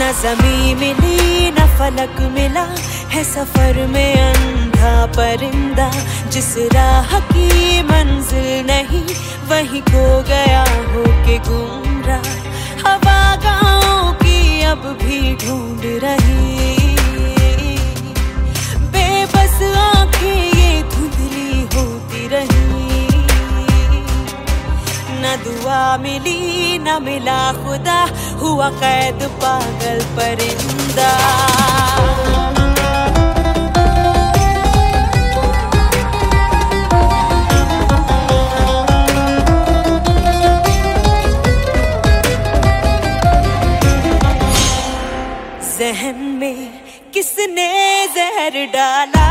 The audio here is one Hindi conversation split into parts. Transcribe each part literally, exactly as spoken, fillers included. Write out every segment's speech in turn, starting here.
न ज़मीं मिली न फलक मिला है सफर में अंधा परिंदा, जिस राह की मंजिल नहीं वहीं खो गया हो के गुमराह। हवा गाँव की अब भी ढूंढ रही, बेबस आंखें ये धुंधली होती रही। न दुआ मिली न मिला खुदा, हुआ कैद पागल परिंदा। जहन में किसने जहर डाला,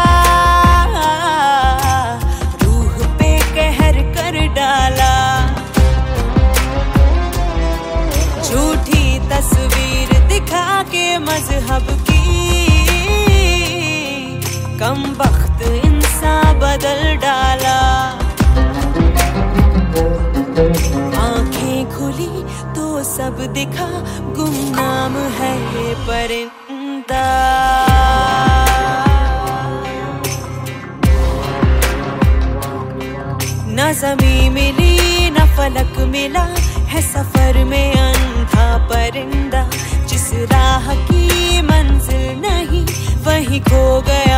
रूह पे कहर कर डाला। झूठी तस्वीर दिखा के मजहब की, कमबख्त इंसान बदल डाला। आंखें खुली तो सब दिखा, गुमनाम है ये परिंदा। न ज़मीं मिली न फलक मिला है सफर में अंधा परिंदा, जिस राह की मंजिल नहीं वहीं खो गया